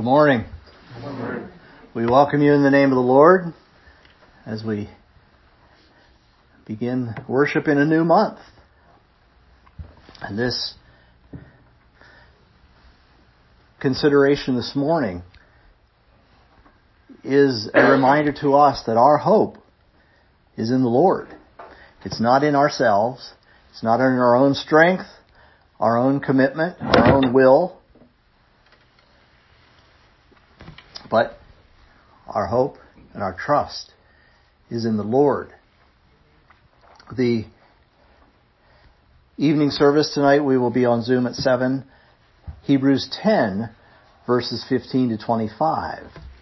morning. Good morning. We welcome you in the name of the Lord as we begin worship in a new month. And this consideration this morning is a reminder to us that our hope is in the Lord. It's not in ourselves. It's not in our own strength, our own commitment, our own will. But our hope and our trust is in the Lord. The evening service tonight, we will be on Zoom at 7. Hebrews 10, verses 15 to 25.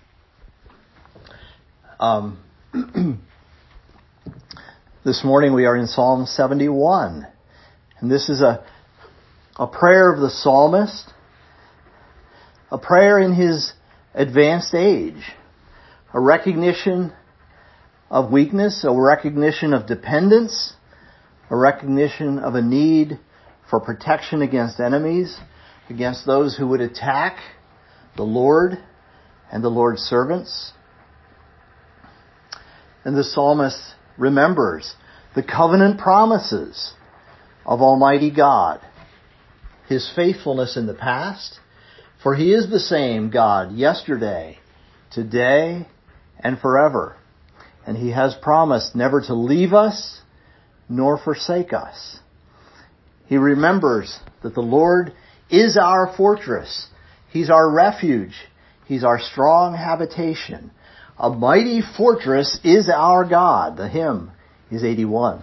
This morning we are in Psalm 71. And this is a prayer of the psalmist, a prayer in his advanced age, a recognition of weakness, a recognition of dependence, a recognition of a need for protection against enemies, against those who would attack the Lord and the Lord's servants. And the psalmist remembers the covenant promises of Almighty God, His faithfulness in the past, for He is the same God yesterday, today, and forever. And He has promised never to leave us nor forsake us. He remembers that the Lord is our fortress. He's our refuge. He's our strong habitation. A mighty fortress is our God. The hymn is 81.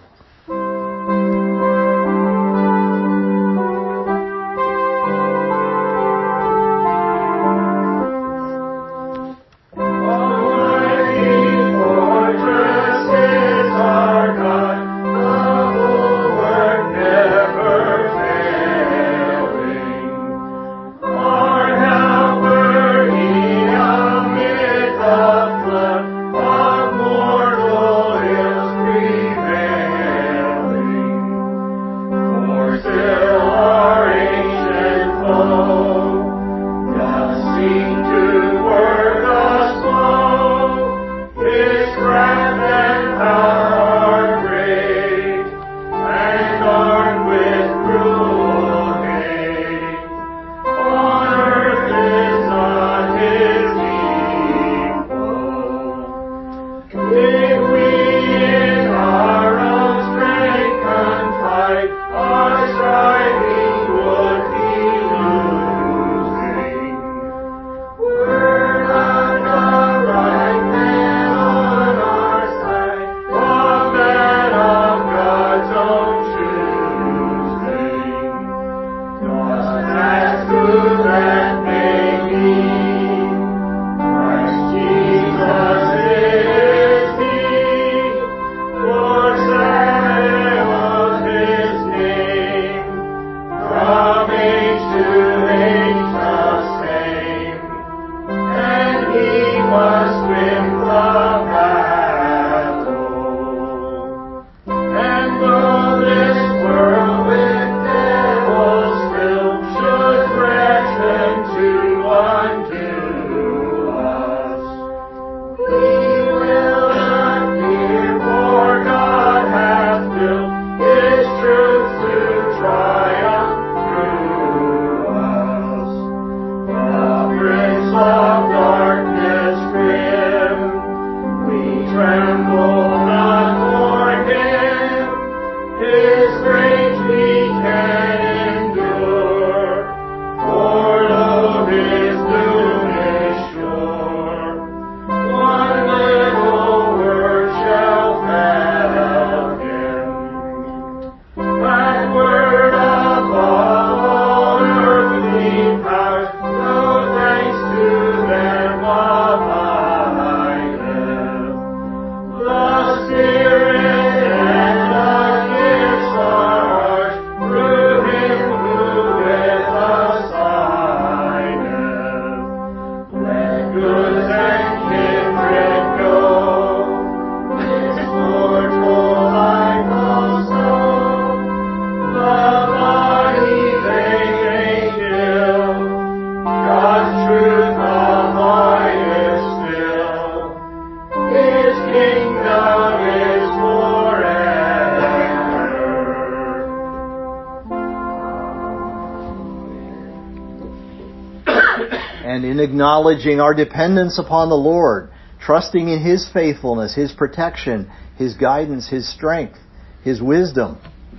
And in acknowledging our dependence upon the Lord, trusting in His faithfulness, His protection, His guidance, His strength, His wisdom,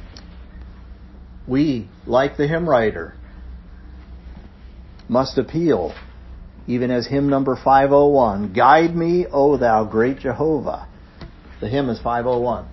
we, like the hymn writer, must appeal, even as hymn number 501, "Guide me, O thou great Jehovah." The hymn is 501.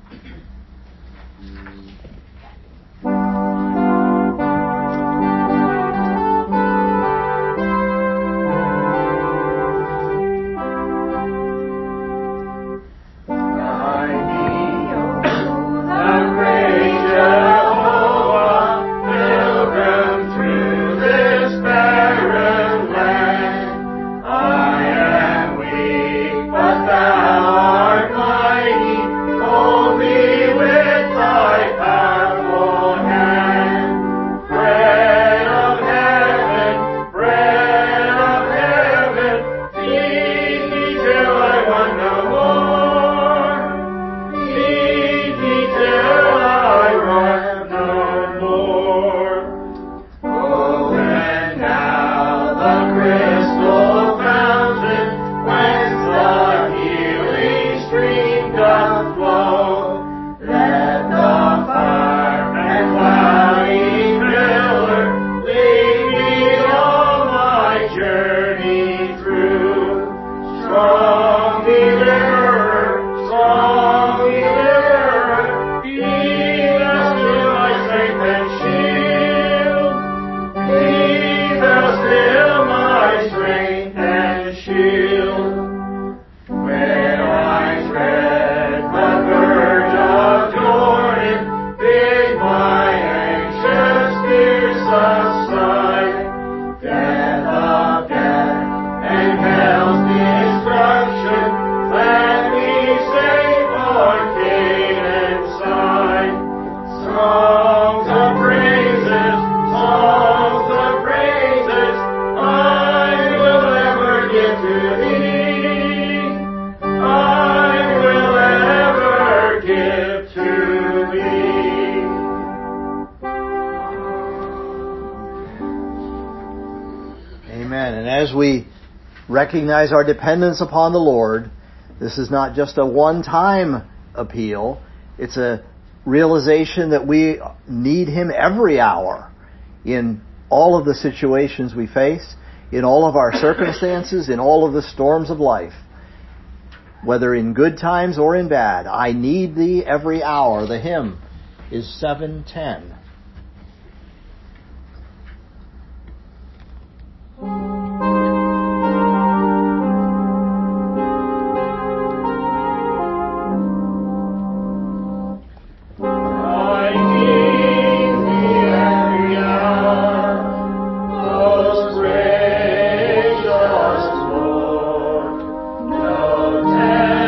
As we recognize our dependence upon the Lord, this is not just a one-time appeal. It's a realization that we need Him every hour in all of the situations we face, in all of our circumstances, in all of the storms of life. Whether in good times or in bad, I need Thee every hour. The hymn is 710.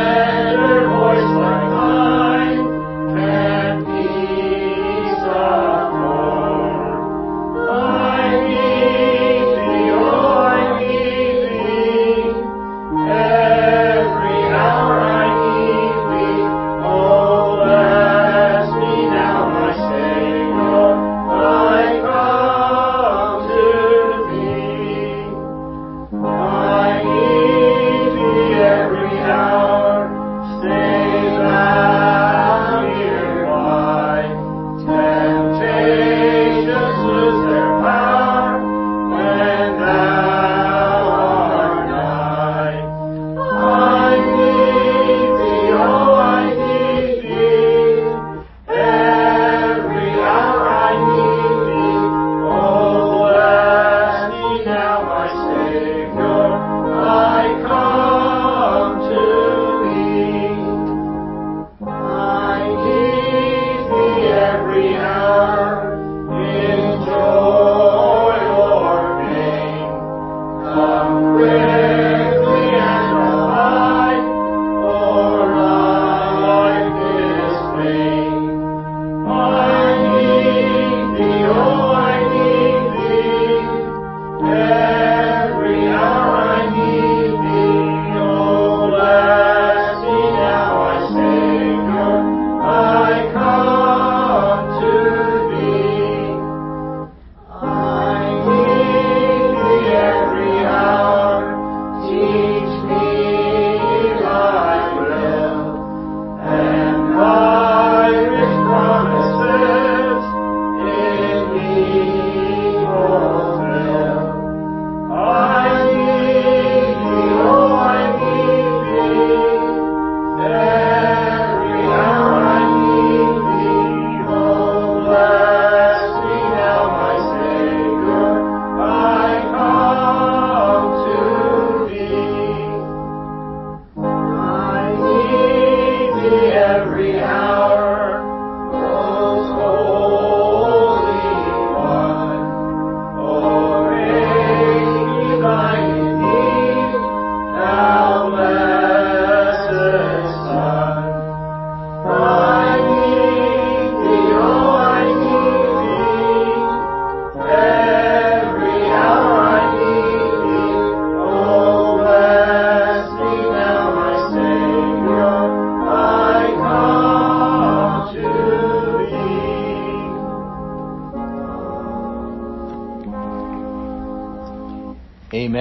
Peace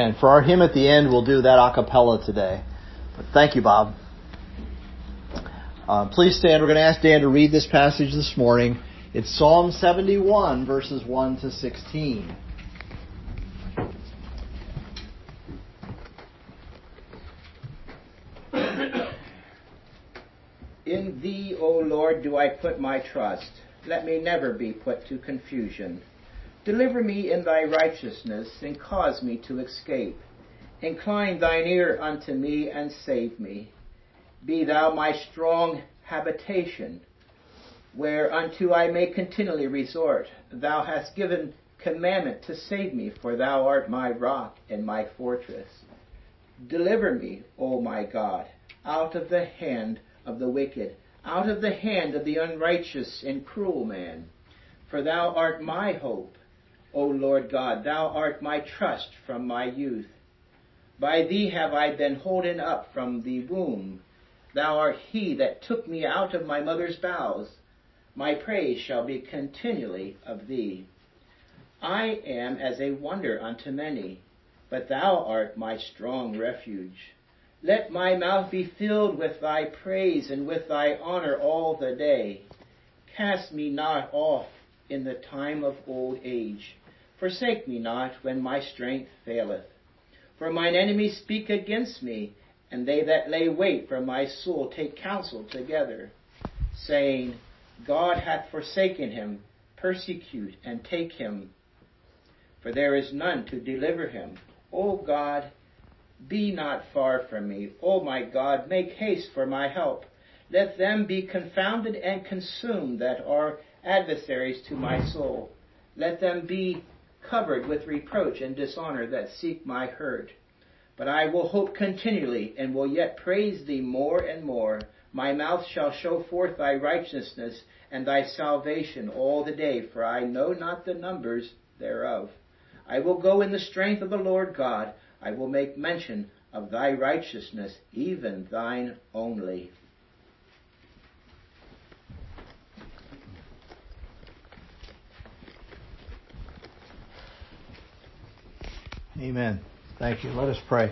Amen. For our hymn at the end, we'll do that a cappella today. But thank you, Bob. Please stand. We're going to ask Dan to read this passage this morning. It's Psalm 71, verses 1 to 16. In Thee, O Lord, do I put my trust. Let me never be put to confusion. Deliver me in Thy righteousness, and cause me to escape. Incline Thine ear unto me, and save me. Be Thou my strong habitation, whereunto I may continually resort. Thou hast given commandment to save me, for Thou art my rock and my fortress. Deliver me, O my God, out of the hand of the wicked, out of the hand of the unrighteous and cruel man. For Thou art my hope, O Lord God, Thou art my trust from my youth. By Thee have I been holden up from the womb. Thou art He that took me out of my mother's bowels. My praise shall be continually of Thee. I am as a wonder unto many, but Thou art my strong refuge. Let my mouth be filled with Thy praise and with Thy honor all the day. Cast me not off in the time of old age. Forsake me not when my strength faileth. For mine enemies speak against me, and they that lay wait for my soul take counsel together, saying, God hath forsaken him, persecute and take him, for there is none to deliver him. O God, be not far from me. O my God, make haste for my help. Let them be confounded and consumed that are adversaries to my soul. Let them be covered with reproach and dishonor that seek my hurt. But I will hope continually, and will yet praise Thee more and more. My mouth shall show forth Thy righteousness and Thy salvation all the day, for I know not the numbers thereof. I will go in the strength of the Lord God. I will make mention of Thy righteousness, even Thine only. Amen. Thank you. Let us pray.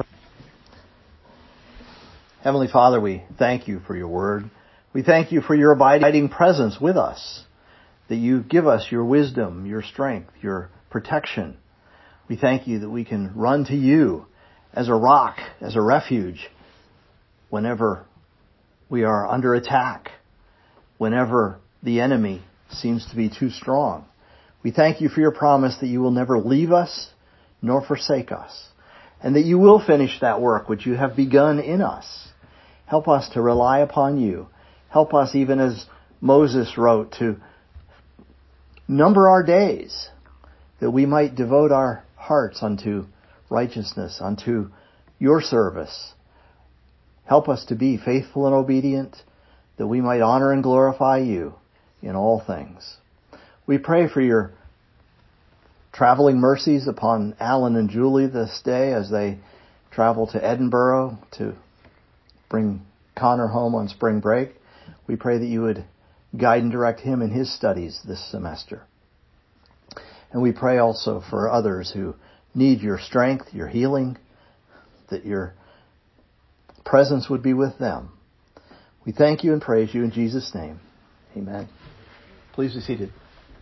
Heavenly Father, we thank You for Your word. We thank You for Your abiding presence with us, that You give us Your wisdom, Your strength, Your protection. We thank You that we can run to You as a rock, as a refuge, whenever we are under attack, whenever the enemy seems to be too strong. We thank You for Your promise that You will never leave us nor forsake us, and that You will finish that work which You have begun in us. Help us to rely upon You. Help us, even as Moses wrote, to number our days, that we might devote our hearts unto righteousness, unto Your service. Help us to be faithful and obedient, that we might honor and glorify You in all things. We pray for Your traveling mercies upon Alan and Julie this day as they travel to Edinburgh to bring Connor home on spring break. We pray that You would guide and direct him in his studies this semester. And we pray also for others who need Your strength, Your healing, that Your presence would be with them. We thank You and praise You in Jesus' name. Amen. Please be seated.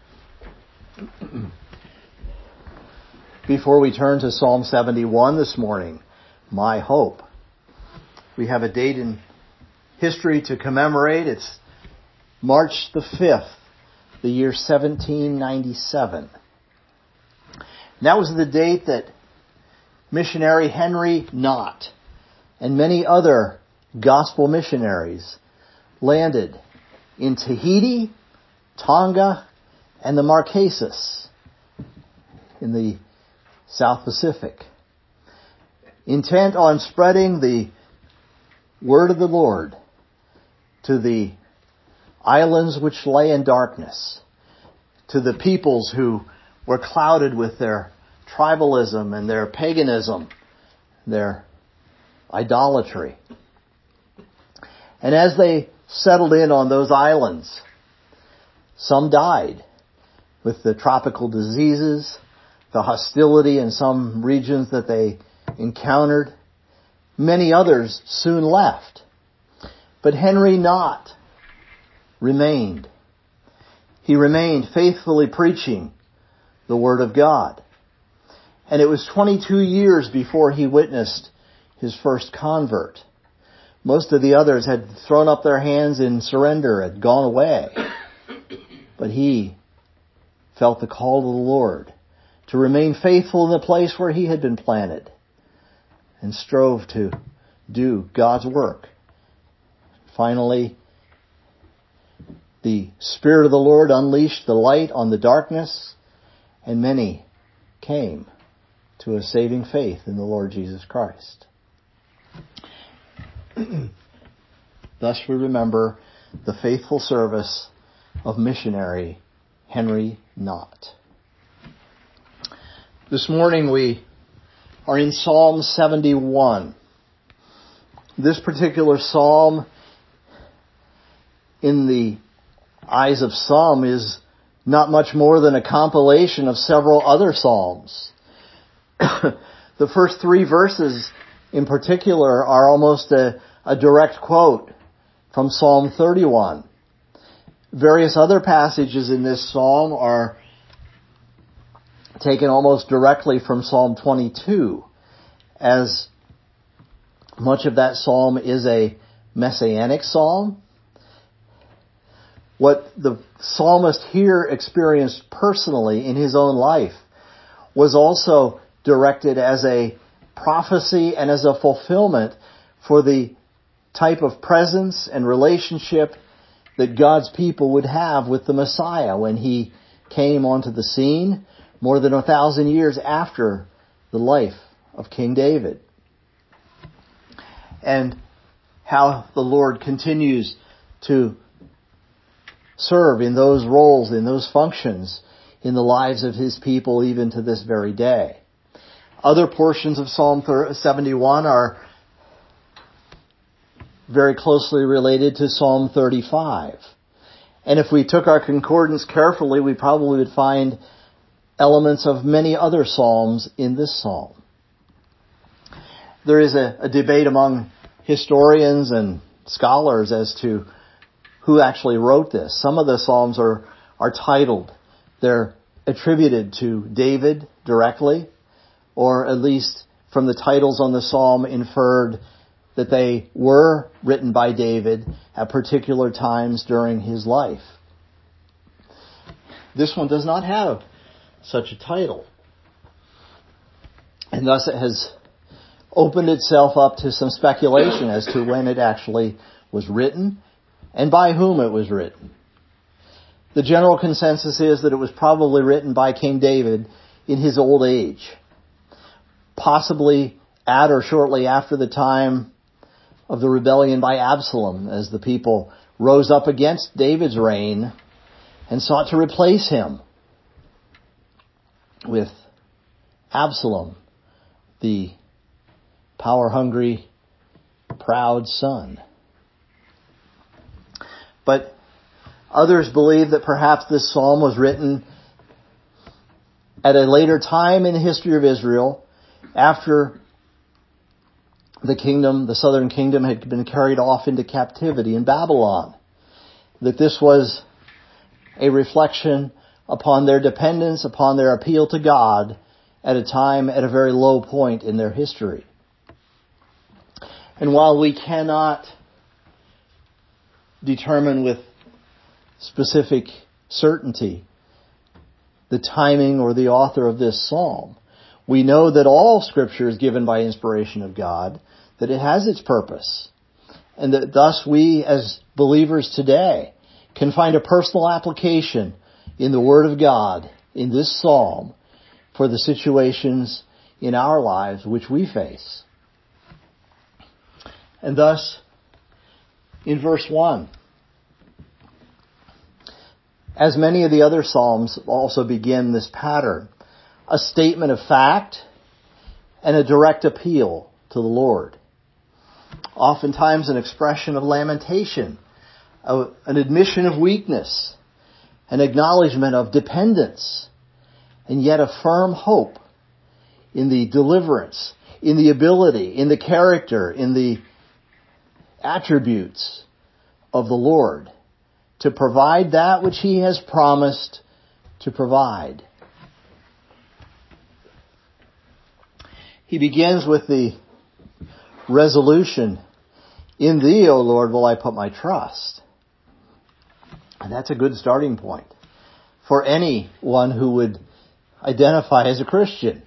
Before we turn to Psalm 71 this morning, my hope. We have a date in history to commemorate. It's March the 5th, the year 1797. That was the date that missionary Henry Knott and many other gospel missionaries landed in Tahiti, Tonga, and the Marquesas in the South Pacific, intent on spreading the word of the Lord to the islands which lay in darkness, to the peoples who were clouded with their tribalism and their paganism, their idolatry. And as they settled in on those islands, some died with the tropical diseases, the hostility in some regions that they encountered. Many others soon left. But Henry Nott remained. He remained faithfully preaching the Word of God. And it was 22 years before he witnessed his first convert. Most of the others had thrown up their hands in surrender, had gone away. But he felt the call of the Lord to remain faithful in the place where he had been planted and strove to do God's work. Finally, the Spirit of the Lord unleashed the light on the darkness, and many came to a saving faith in the Lord Jesus Christ. Thus we remember the faithful service of missionary Henry Nott. This morning we are in Psalm 71. This particular psalm, in the eyes of some, is not much more than a compilation of several other psalms. The first 3 verses in particular are almost a direct quote from Psalm 31. Various other passages in this psalm are taken almost directly from Psalm 22, as much of that psalm is a messianic psalm. What the psalmist here experienced personally in his own life was also directed as a prophecy and as a fulfillment for the type of presence and relationship that God's people would have with the Messiah when he came onto the scene more than 1,000 years after the life of King David. And how the Lord continues to serve in those roles, in those functions, in the lives of his people even to this very day. Other portions of Psalm 71 are very closely related to Psalm 35. And if we took our concordance carefully, we probably would find elements of many other psalms in this psalm. There is a debate among historians and scholars as to who actually wrote this. Some of the psalms are titled. They're attributed to David directly, or at least from the titles on the psalm inferred that they were written by David at particular times during his life. This one does not have such a title. And thus it has opened itself up to some speculation as to when it actually was written and by whom it was written. The general consensus is that it was probably written by King David in his old age, possibly at or shortly after the time of the rebellion by Absalom, as the people rose up against David's reign and sought to replace him with Absalom, the power-hungry, proud son. But others believe that perhaps this psalm was written at a later time in the history of Israel, after the southern kingdom had been carried off into captivity in Babylon. That this was a reflection upon their dependence, upon their appeal to God at a very low point in their history. And while we cannot determine with specific certainty the timing or the author of this psalm, we know that all Scripture is given by inspiration of God, that it has its purpose, and that thus we as believers today can find a personal application in the Word of God, in this psalm, for the situations in our lives which we face. And thus, in verse 1, as many of the other psalms also begin this pattern, a statement of fact and a direct appeal to the Lord. Oftentimes an expression of lamentation, an admission of weakness, an acknowledgement of dependence, and yet a firm hope in the deliverance, in the ability, in the character, in the attributes of the Lord to provide that which He has promised to provide. He begins with the resolution, "In Thee, O Lord, will I put my trust." And that's a good starting point for anyone who would identify as a Christian.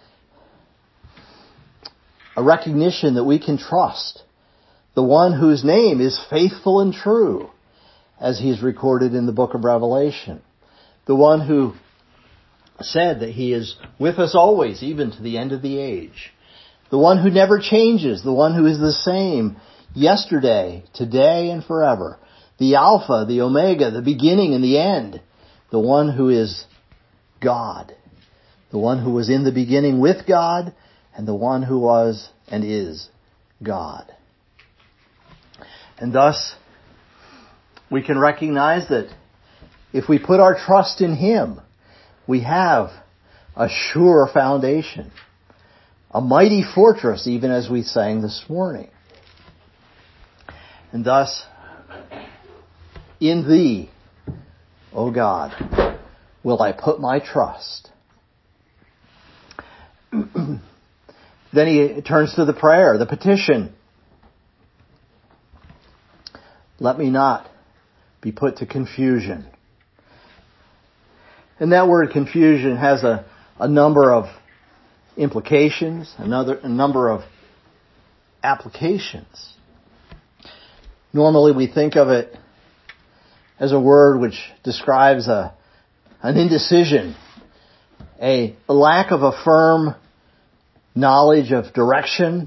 A recognition that we can trust the one whose name is faithful and true, as He is recorded in the book of Revelation. The one who said that He is with us always, even to the end of the age. The one who never changes, the one who is the same yesterday, today, and forever. The Alpha, the Omega, the beginning and the end. The one who is God. The one who was in the beginning with God, and the one who was and is God. And thus, we can recognize that if we put our trust in Him, we have a sure foundation, a mighty fortress, even as we sang this morning. And thus, in Thee, O God, will I put my trust. Then he turns to the prayer, the petition. Let me not be put to confusion. And that word confusion has a number of implications, a number of applications. Normally we think of it as a word which describes an indecision, a lack of a firm knowledge of direction,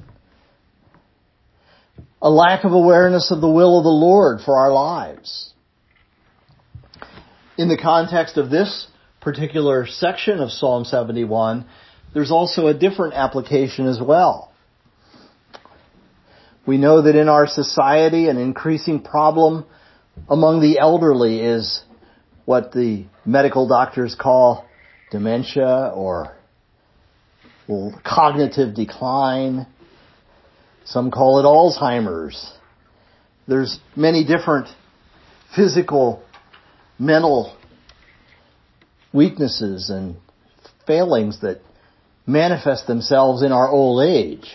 a lack of awareness of the will of the Lord for our lives. In the context of this particular section of Psalm 71, there's also a different application as well. We know that in our society, an increasing problem among the elderly is what the medical doctors call dementia or cognitive decline. Some call it Alzheimer's. There's many different physical, mental weaknesses and failings that manifest themselves in our old age.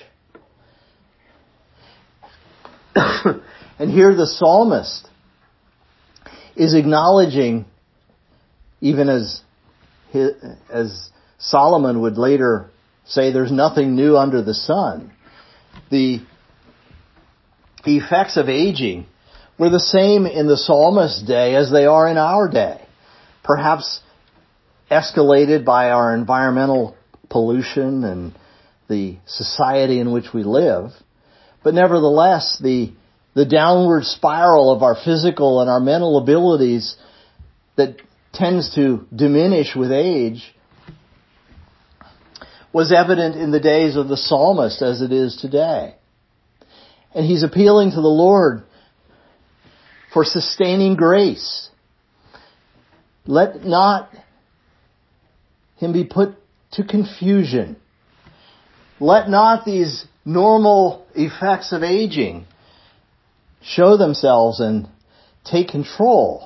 And here the psalmist is acknowledging, even as Solomon would later say, there's nothing new under the sun. The effects of aging were the same in the psalmist's day as they are in our day. Perhaps escalated by our environmental pollution and the society in which we live. But nevertheless, the downward spiral of our physical and our mental abilities that tends to diminish with age was evident in the days of the psalmist as it is today. And he's appealing to the Lord for sustaining grace. Let not him be put to confusion. Let not these normal effects of aging show themselves and take control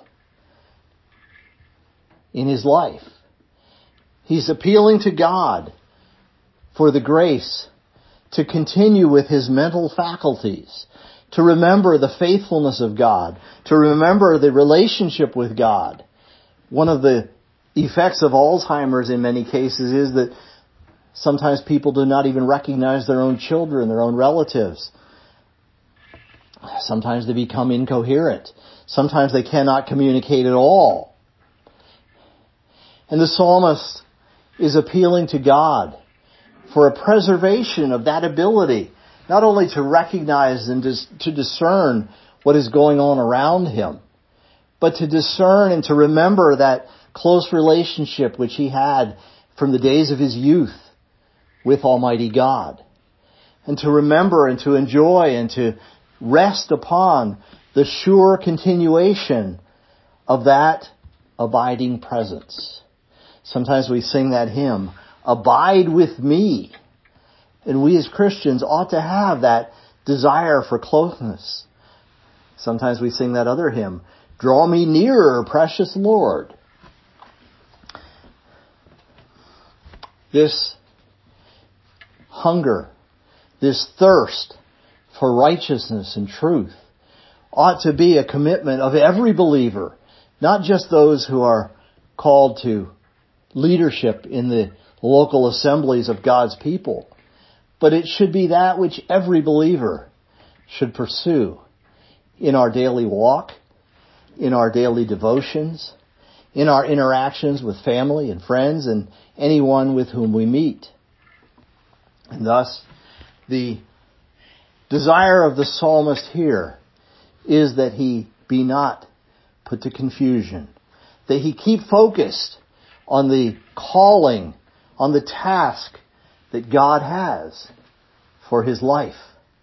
in his life. He's appealing to God for the grace to continue with his mental faculties, to remember the faithfulness of God, to remember the relationship with God. One of the effects of Alzheimer's in many cases is that sometimes people do not even recognize their own children, their own relatives. Sometimes they become incoherent. Sometimes they cannot communicate at all. And the psalmist is appealing to God for a preservation of that ability, not only to recognize and to discern what is going on around him, but to discern and to remember that close relationship which he had from the days of his youth with Almighty God. And to remember and to enjoy and to rest upon the sure continuation of that abiding presence. Sometimes we sing that hymn, "Abide with me." And we as Christians ought to have that desire for closeness. Sometimes we sing that other hymn, "Draw me nearer, precious Lord." This hunger, this thirst for righteousness and truth ought to be a commitment of every believer, not just those who are called to leadership in the local assemblies of God's people, but it should be that which every believer should pursue in our daily walk, in our daily devotions, in our interactions with family and friends and anyone with whom we meet. And thus, the desire of the psalmist here is that he be not put to confusion, that he keep focused on the calling, on the task that God has for his life.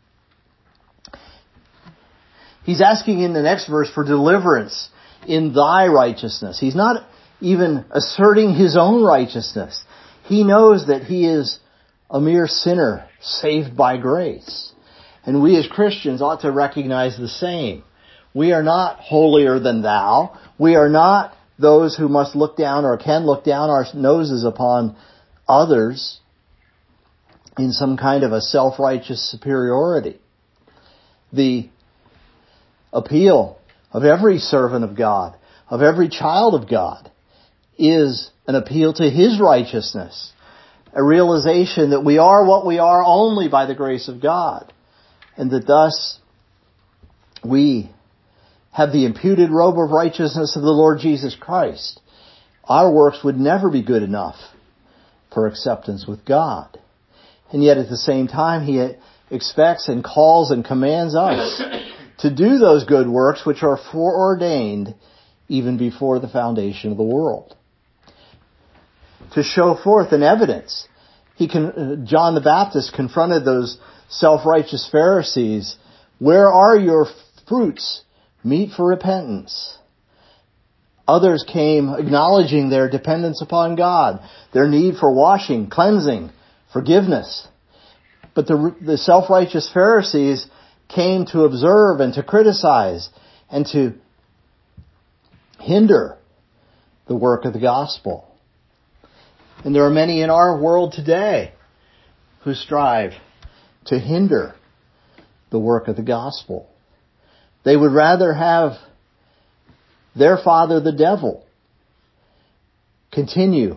He's asking in the next verse for deliverance in thy righteousness. He's not even asserting his own righteousness. He knows that he is a mere sinner saved by grace. And we as Christians ought to recognize the same. We are not holier than thou. We are not those who must look down or can look down our noses upon others in some kind of a self-righteous superiority. The appeal of every servant of God, of every child of God, is an appeal to his righteousness, a realization that we are what we are only by the grace of God, and that thus we have the imputed robe of righteousness of the Lord Jesus Christ. Our works would never be good enough for acceptance with God. And yet at the same time, he expects and calls and commands us to do those good works which are foreordained even before the foundation of the world. To show forth an evidence. John the Baptist confronted those self-righteous Pharisees. Where are your fruits? Meet for repentance. Others came acknowledging their dependence upon God, their need for washing, cleansing, forgiveness. But the self-righteous Pharisees came to observe and to criticize and to hinder the work of the gospel. And there are many in our world today who strive to hinder the work of the gospel. They would rather have their father, the devil, continue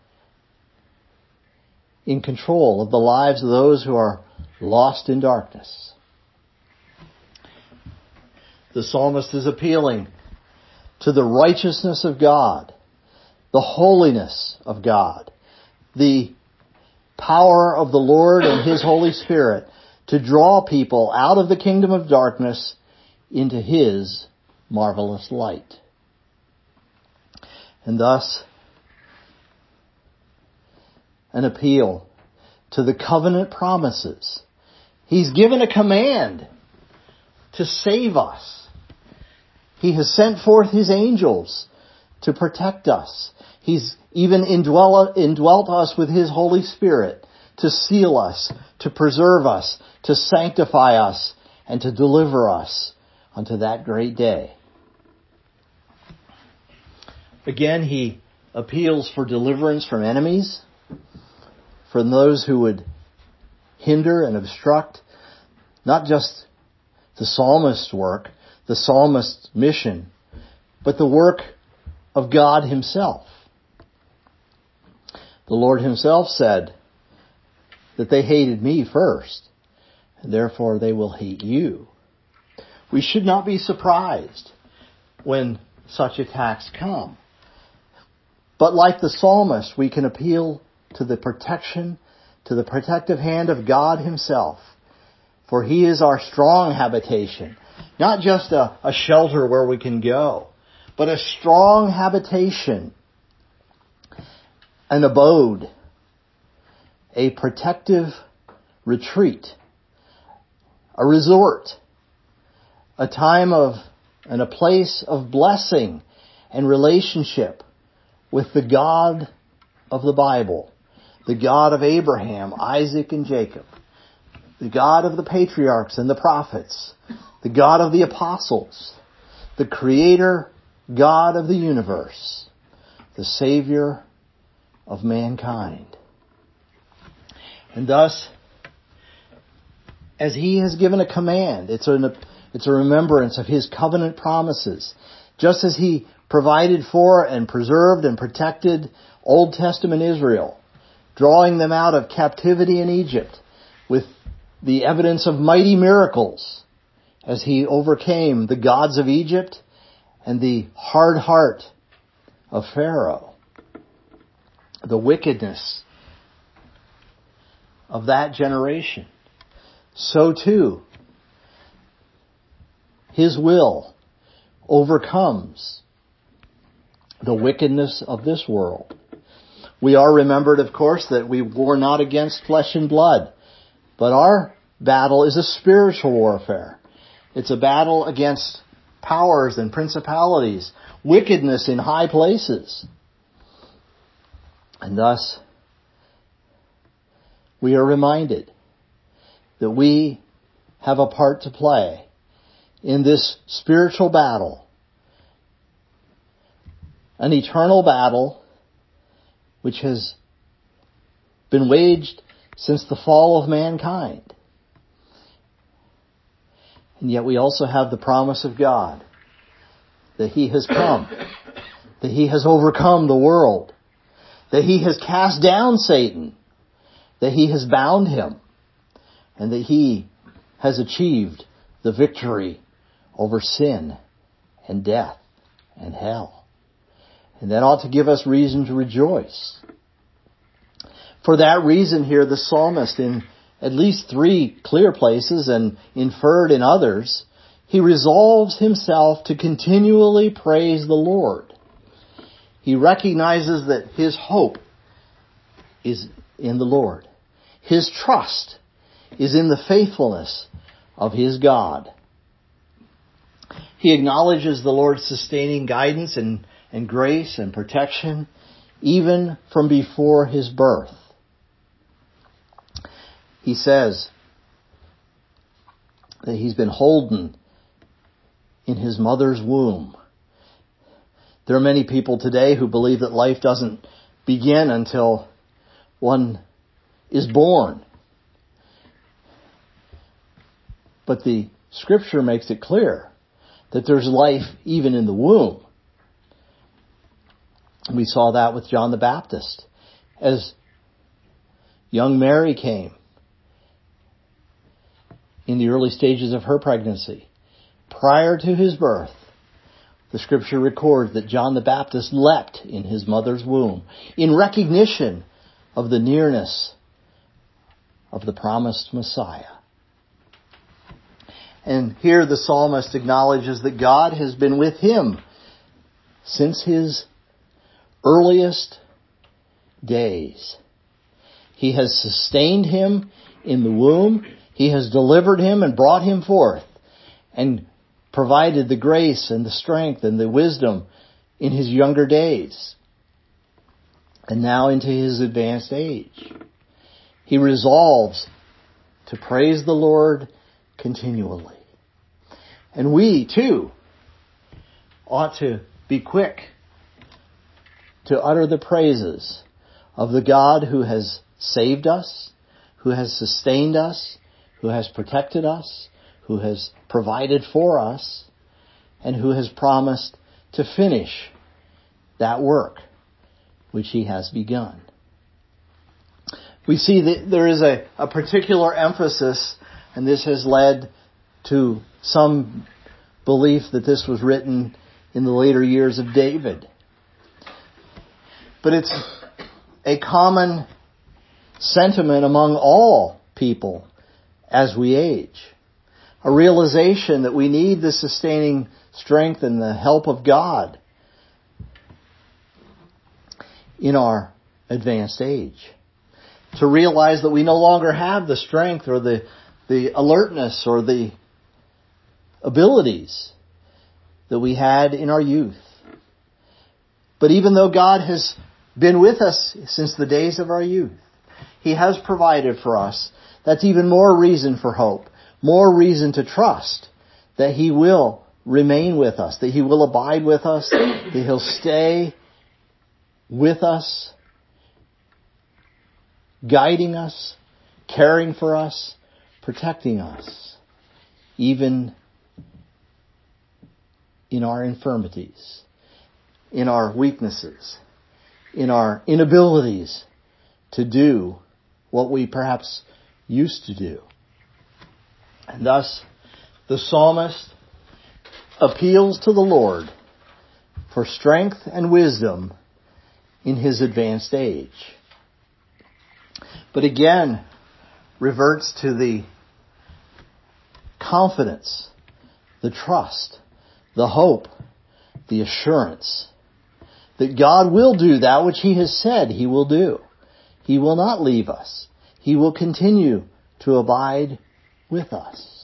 in control of the lives of those who are lost in darkness. The psalmist is appealing to the righteousness of God, the holiness of God, the power of the Lord and His Holy Spirit to draw people out of the kingdom of darkness into His marvelous light. And thus, an appeal to the covenant promises. He's given a command to save us. He has sent forth His angels to protect us. He's even indwelt us with His Holy Spirit to seal us, to preserve us, to sanctify us, and to deliver us unto that great day. Again, He appeals for deliverance from enemies, from those who would hinder and obstruct not just the psalmist's work, the psalmist's mission, but the work of God Himself. The Lord Himself said that they hated me first, and therefore they will hate you. We should not be surprised when such attacks come. But like the psalmist, we can appeal to the protection, to the protective hand of God Himself. For He is our strong habitation. Not just a shelter where we can go, but a strong habitation, an abode, a protective retreat, a resort, a time of and a place of blessing and relationship with the God of the Bible, the God of Abraham, Isaac, and Jacob, the God of the patriarchs and the prophets, the God of the apostles, the Creator God of the universe, the Savior of mankind. And thus, as He has given a command, it's a remembrance of His covenant promises. Just as He provided for and preserved and protected Old Testament Israel, drawing them out of captivity in Egypt with the evidence of mighty miracles as He overcame the gods of Egypt and the hard heart of Pharaoh, the wickedness of that generation. So too, His will overcomes the wickedness of this world. We are remembered, of course, that we war not against flesh and blood, but our battle is a spiritual warfare. It's a battle against powers and principalities, wickedness in high places. And thus, we are reminded that we have a part to play in this spiritual battle, an eternal battle which has been waged since the fall of mankind. And yet we also have the promise of God that He has come, that He has overcome the world, that He has cast down Satan, that He has bound him, and that He has achieved the victory over sin and death and hell. And that ought to give us reason to rejoice. For that reason here, the psalmist, in at least 3 clear places and inferred in others, he resolves himself to continually praise the Lord. He recognizes that his hope is in the Lord. His trust is in the faithfulness of his God. He acknowledges the Lord's sustaining guidance and grace and protection even from before his birth. He says that he's been holden in his mother's womb. There are many people today who believe that life doesn't begin until one is born. But the Scripture makes it clear that there's life even in the womb. We saw that with John the Baptist. As young Mary came in the early stages of her pregnancy, prior to his birth, the Scripture records that John the Baptist leapt in his mother's womb in recognition of the nearness of the promised Messiah. And here the psalmist acknowledges that God has been with him since his earliest days. He has sustained him in the womb. He has delivered him and brought him forth and provided the grace and the strength and the wisdom in his younger days and now into his advanced age. He resolves to praise the Lord continually. And we, too, ought to be quick to utter the praises of the God who has saved us, who has sustained us, who has protected us, who has provided for us, and who has promised to finish that work which He has begun. We see that there is a particular emphasis, and this has led to some belief that this was written in the later years of David. But it's a common sentiment among all people as we age. A realization that we need the sustaining strength and the help of God in our advanced age. To realize that we no longer have the strength or the alertness or the abilities that we had in our youth. But even though God has been with us since the days of our youth, He has provided for us, that's even more reason for hope, more reason to trust that He will remain with us, that He will abide with us, that He'll stay with us, guiding us, caring for us, protecting us, even in our infirmities, in our weaknesses, in our inabilities to do what we perhaps used to do. And thus, the psalmist appeals to the Lord for strength and wisdom in his advanced age. But again, reverts to the confidence, the trust, the hope, the assurance that God will do that which He has said He will do. He will not leave us. He will continue to abide with us.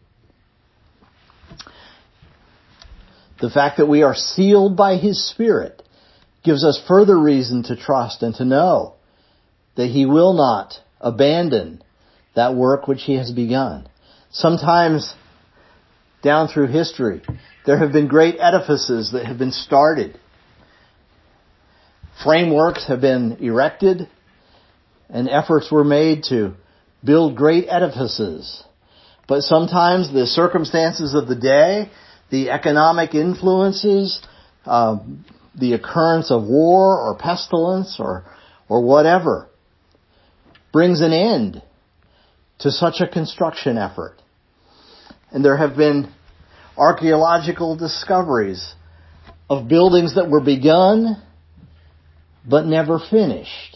The fact that we are sealed by His Spirit gives us further reason to trust and to know that He will not abandon that work which He has begun. Sometimes down through history, there have been great edifices that have been started. Frameworks have been erected, and efforts were made to build great edifices. But sometimes the circumstances of the day, the economic influences, the occurrence of war or pestilence or whatever, brings an end to such a construction effort. And there have been archaeological discoveries of buildings that were begun but never finished.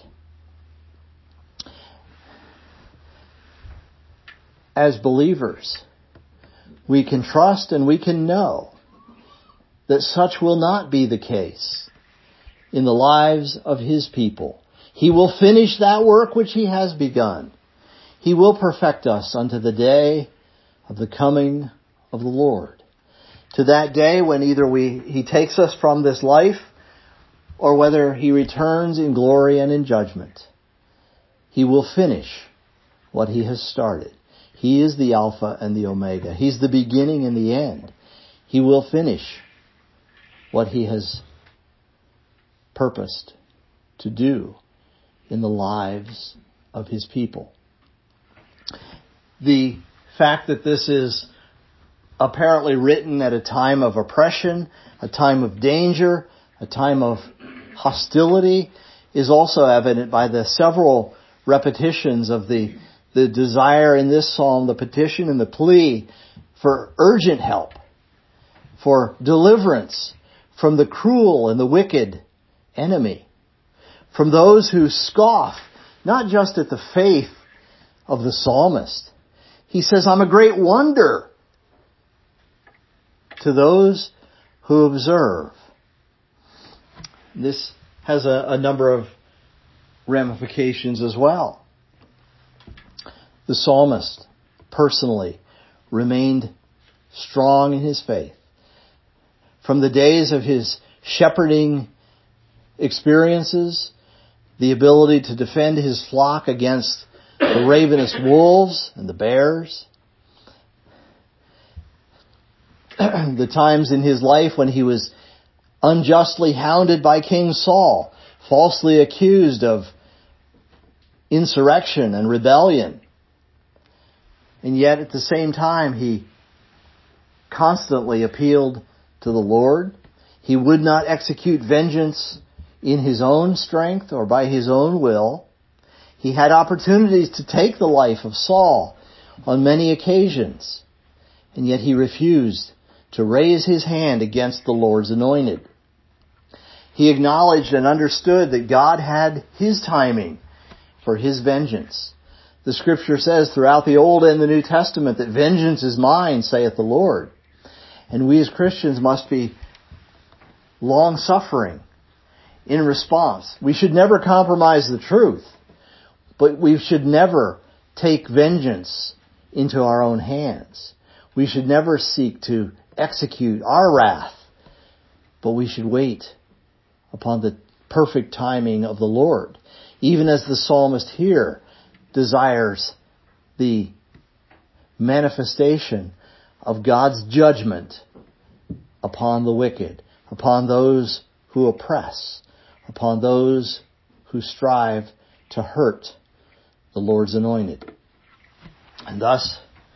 As believers, we can trust and we can know that such will not be the case in the lives of His people. He will finish that work which He has begun. He will perfect us unto the day of the coming of the Lord. To that day when either He takes us from this life or whether He returns in glory and in judgment. He will finish what He has started. He is the Alpha and the Omega. He's the beginning and the end. He will finish what He has purposed to do in the lives of His people. The fact that this is apparently written at a time of oppression, a time of danger, a time of hostility is also evident by the several repetitions of the desire in this psalm, the petition and the plea for urgent help, for deliverance from the cruel and the wicked enemy, from those who scoff, not just at the faith of the psalmist. He says, I'm a great wonder to those who observe. This has a number of ramifications as well. The psalmist personally remained strong in his faith. From the days of his shepherding experiences, the ability to defend his flock against the ravenous wolves and the bears, the times in his life when he was unjustly hounded by King Saul, falsely accused of insurrection and rebellion. And yet at the same time, he constantly appealed to the Lord. He would not execute vengeance in his own strength or by his own will. He had opportunities to take the life of Saul on many occasions, and yet he refused to raise his hand against the Lord's anointed. He acknowledged and understood that God had His timing for His vengeance. The Scripture says throughout the Old and the New Testament that vengeance is mine, saith the Lord. And we as Christians must be long-suffering in response. We should never compromise the truth, but we should never take vengeance into our own hands. We should never seek to execute our wrath, but we should wait upon the perfect timing of the Lord. even as the psalmist here desires the manifestation of God's judgment upon the wicked, upon those who oppress, upon those who strive to hurt the Lord's anointed. And thus,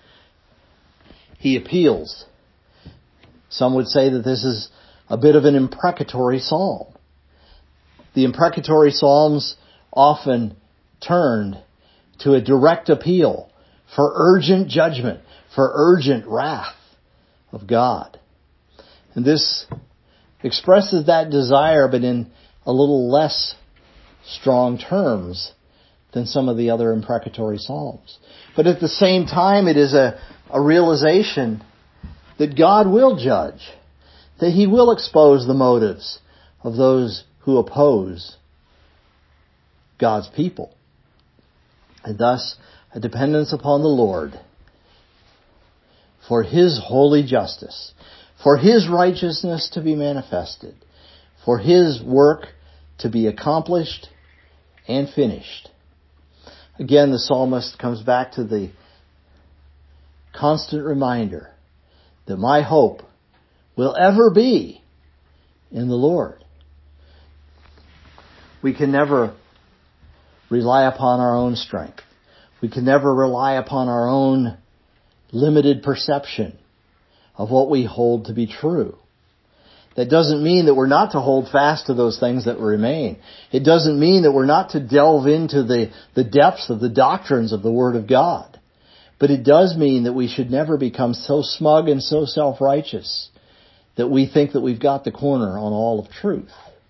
he appeals. Some would say that this is a bit of an imprecatory psalm. The imprecatory psalms often turned to a direct appeal for urgent judgment, for urgent wrath of God. And this expresses that desire, but in a little less strong terms than some of the other imprecatory psalms. But at the same time, it is a realization that God will judge, that He will expose the motives of those who oppose God's people. And thus, a dependence upon the Lord for His holy justice, for His righteousness to be manifested, for His work to be accomplished and finished. Again, the psalmist comes back to the constant reminder that my hope will ever be in the Lord. We can never rely upon our own strength. We can never rely upon our own limited perception of what we hold to be true. That doesn't mean that we're not to hold fast to those things that remain. It doesn't mean that we're not to delve into the depths of the doctrines of the Word of God. But it does mean that we should never become so smug and so self-righteous that we think that we've got the corner on all of truth.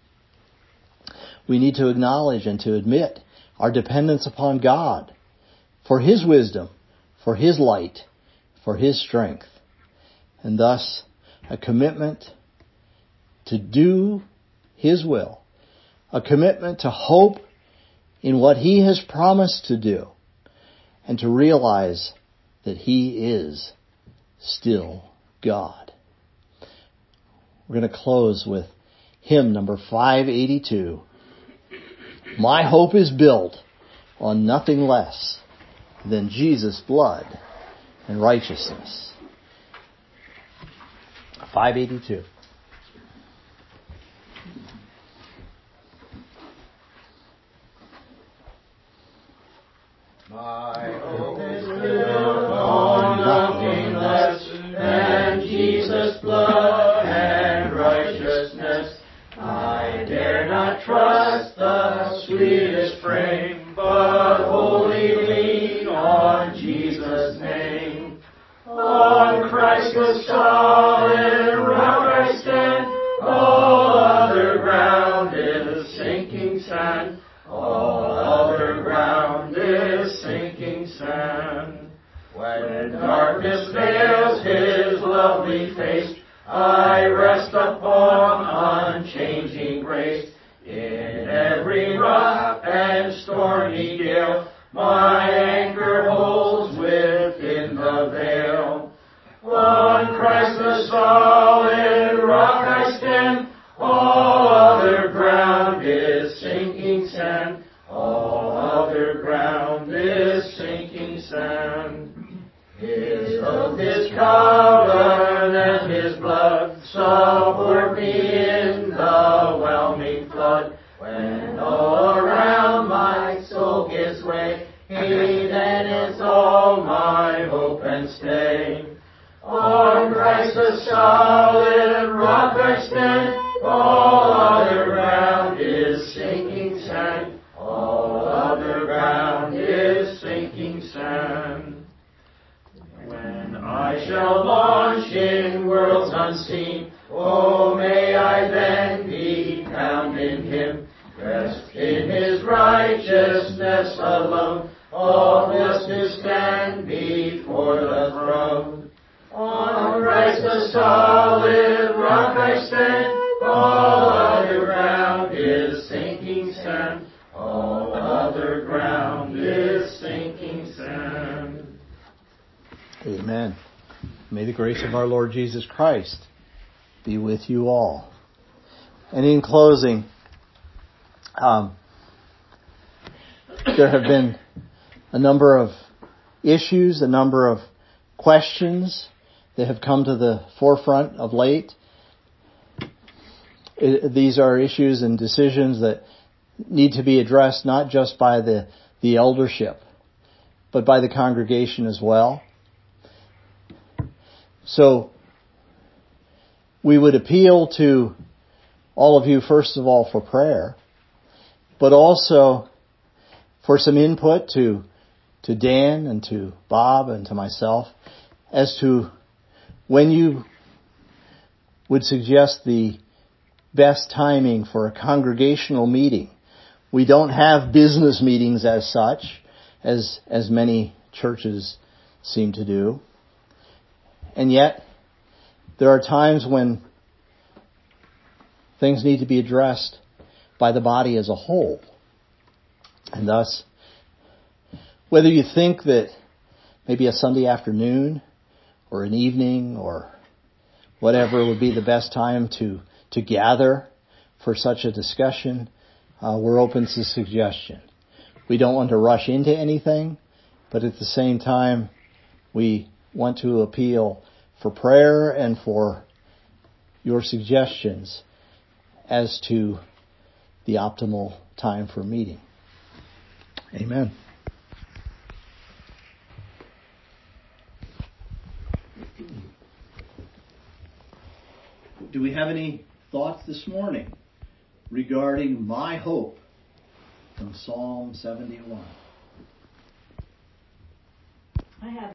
We need to acknowledge and to admit our dependence upon God for His wisdom, for His light, for His strength, and thus a commitment to do His will, a commitment to hope in what He has promised to do, and to realize that He is still God. We're going to close with hymn number 582. My hope is built on nothing less than Jesus' blood and righteousness. 582. My hope is built on nothing less than Jesus' blood and righteousness. I dare not trust the sweetest frame, but wholly lean on Jesus' name. On Christ the solid rock I stand, all other ground is sinking sand. All other ground is sinking sand. When darkness veils His lovely face, I rest upon unchanging grace. In every rough and stormy gale, my anchor holds within the veil. On Christ the solid rock I stand, all other ground is sinking sand. All other ground is sinking sand. His oath, His covenant, His blood support me in the whelming flood. When all around my soul gives way, He then is all my hope and stay. On Christ the solid rock I stand, all other ground is sinking sand. All other ground is sinking sand. When I shall launch in worlds unseen, oh, may I then be found in Him. Rest in His righteousness alone, all blessed to stand before the throne. On Christ the solid rock I stand, all other ground is sinking sand. All other ground is sinking sand. Amen. May the grace of our Lord Jesus Christ be with you all. And in closing, There have been a number of issues, a number of questions that have come to the forefront of late. These are issues and decisions that need to be addressed not just by the eldership, but by the congregation as well. So we would appeal to all of you, first of all, for prayer, but also for some input to Dan and to Bob and to myself as to when you would suggest the best timing for a congregational meeting. We don't have business meetings as such, as many churches seem to do. And yet, there are times when things need to be addressed by the body as a whole. And thus, whether you think that maybe a Sunday afternoon or an evening or whatever would be the best time to gather for such a discussion, we're open to suggestion. We don't want to rush into anything, but at the same time, we want to appeal for prayer and for your suggestions as to the optimal time for meeting. Amen. Do we have any thoughts this morning regarding my hope from Psalm 71? I have